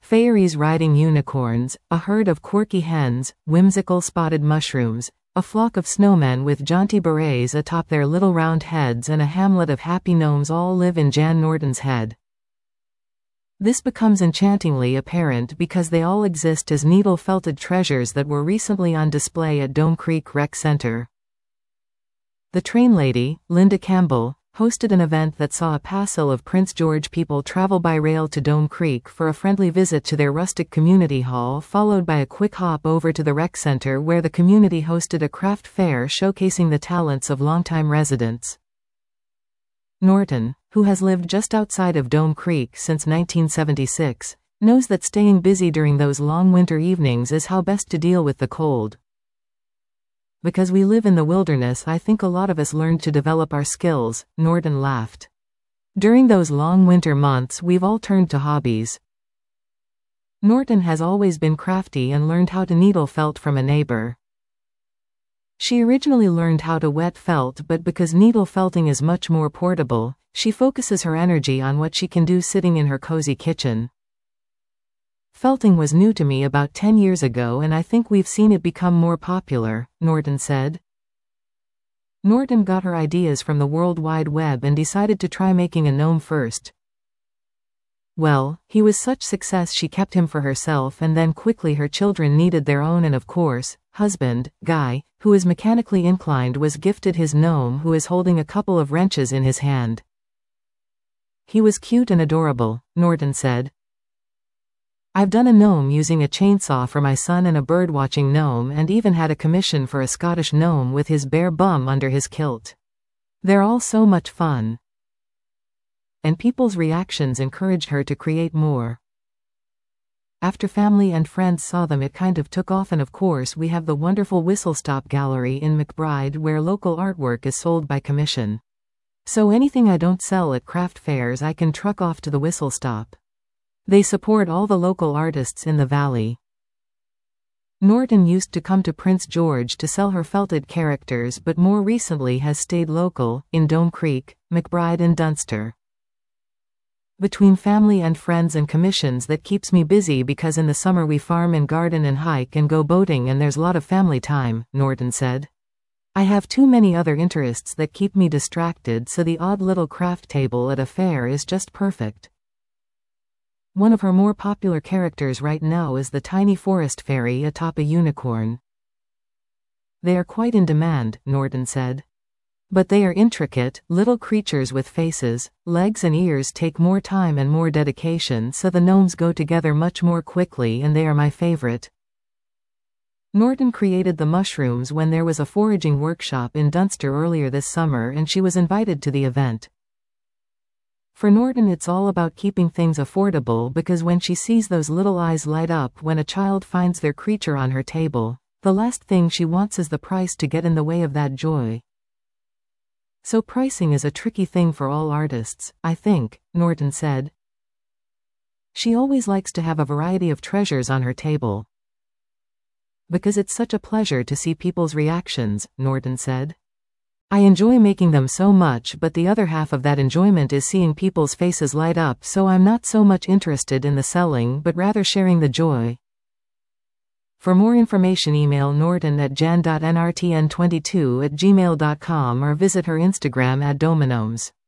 Fairies riding unicorns, a herd of quirky hens, whimsical spotted mushrooms, a flock of snowmen with jaunty berets atop their little round heads, and a hamlet of happy gnomes all live in Jan Norton's head. This becomes enchantingly apparent because they all exist as needle-felted treasures that were recently on display at Dome Creek Rec Center. The train lady, Linda Campbell, hosted an event that saw a passel of Prince George people travel by rail to Dome Creek for a friendly visit to their rustic community hall, followed by a quick hop over to the rec center where the community hosted a craft fair showcasing the talents of longtime residents. Norton, who has lived just outside of Dome Creek since 1976, knows that staying busy during those long winter evenings is how best to deal with the cold. Because we live in the wilderness, I think a lot of us learned to develop our skills, Norton laughed. During those long winter months, we've all turned to hobbies. Norton has always been crafty and learned how to needle felt from a neighbor. She originally learned how to wet felt, but because needle felting is much more portable, she focuses her energy on what she can do sitting in her cozy kitchen. Felting was new to me about 10 years ago, and I think we've seen it become more popular, Norton said. Norton got her ideas from the World Wide Web and decided to try making a gnome first. Well, he was such success she kept him for herself, and then quickly her children needed their own, and of course, husband, Guy, who is mechanically inclined, was gifted his gnome, who is holding a couple of wrenches in his hand. He was cute and adorable, Norton said. I've done a gnome using a chainsaw for my son and a bird-watching gnome, and even had a commission for a Scottish gnome with his bare bum under his kilt. They're all so much fun. And people's reactions encouraged her to create more. After family and friends saw them, it kind of took off, and of course we have the wonderful Whistle Stop Gallery in McBride where local artwork is sold by commission. So anything I don't sell at craft fairs I can truck off to the Whistle Stop. They support all the local artists in the valley. Norton used to come to Prince George to sell her felted characters, but more recently has stayed local, in Dome Creek, McBride and Dunster. Between family and friends and commissions, that keeps me busy because in the summer we farm and garden and hike and go boating, and there's a lot of family time, Norton said. I have too many other interests that keep me distracted, so the odd little craft table at a fair is just perfect. One of her more popular characters right now is the tiny forest fairy atop a unicorn. They are quite in demand, Norton said. But they are intricate, little creatures with faces, legs and ears take more time and more dedication, so the gnomes go together much more quickly, and they are my favorite. Norton created the mushrooms when there was a foraging workshop in Dunster earlier this summer, and she was invited to the event. For Norton, it's all about keeping things affordable, because when she sees those little eyes light up when a child finds their creature on her table, the last thing she wants is the price to get in the way of that joy. So pricing is a tricky thing for all artists, I think, Norton said. She always likes to have a variety of treasures on her table. Because it's such a pleasure to see people's reactions, Norton said. I enjoy making them so much, but the other half of that enjoyment is seeing people's faces light up, so I'm not so much interested in the selling, but rather sharing the joy. For more information, email Norton at jan.nrtn22@gmail.com or visit her Instagram @dominomes.